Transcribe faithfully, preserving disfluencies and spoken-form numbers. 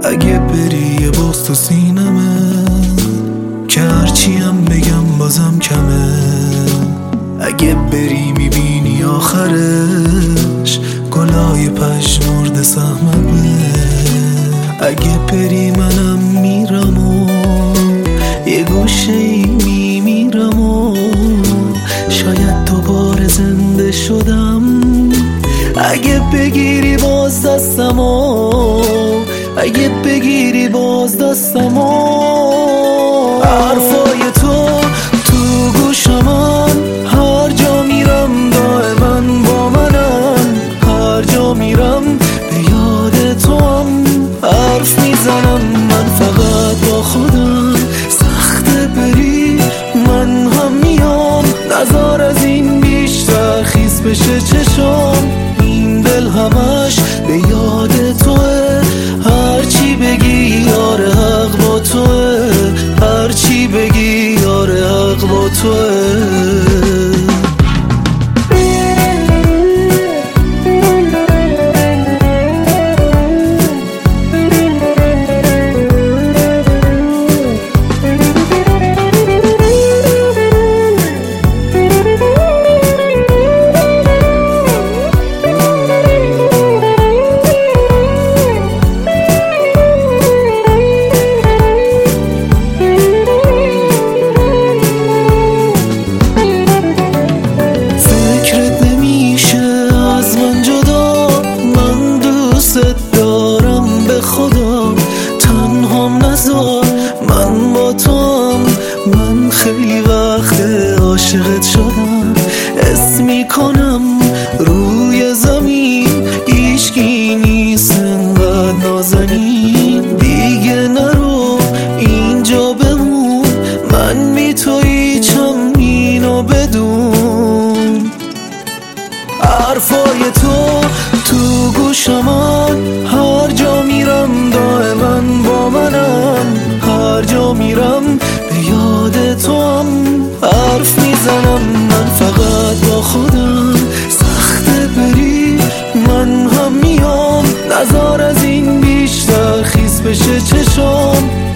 اگه بری یه بغض تو سینمه که هرچیم بگم بازم کمه. اگه بری میبینی آخرش گلای پژمرده سهممه. اگه بری منم میرم و یه گوشه ای میمیرم و شاید دوباره زنده شدم. اگه بگیری باز دستمو، اگه بگیری باز دستمو، حرفای تو تو گوشمن، هر جا میرم دائما با منن، هر جا میرم به یاد تو هم حرف میزنم. من فقط با خودم سخته بری، من هم میام، نظر از این بیشتر خیس بشه چشام. این دل همش به یاد توه، هرچی بگی یاره حق با توه، هرچی بگی یاره حق با توه. من با توام، من خیلی وقت عاشقت شدم. اسم میکنم روی زمین هیچکی نیست انقدر نازنین. دیگه نرو اینجا بمون، من بی تو هیچم اینو بدون. حرفای تو تو گوشمن، هر جا میرم دائما با منن، هر جا میرم به یاد تو هم حرف میزنم. من فقط با خودم سخته بری، من هم میام، نظر از این بیشتر خیس بشه چشام.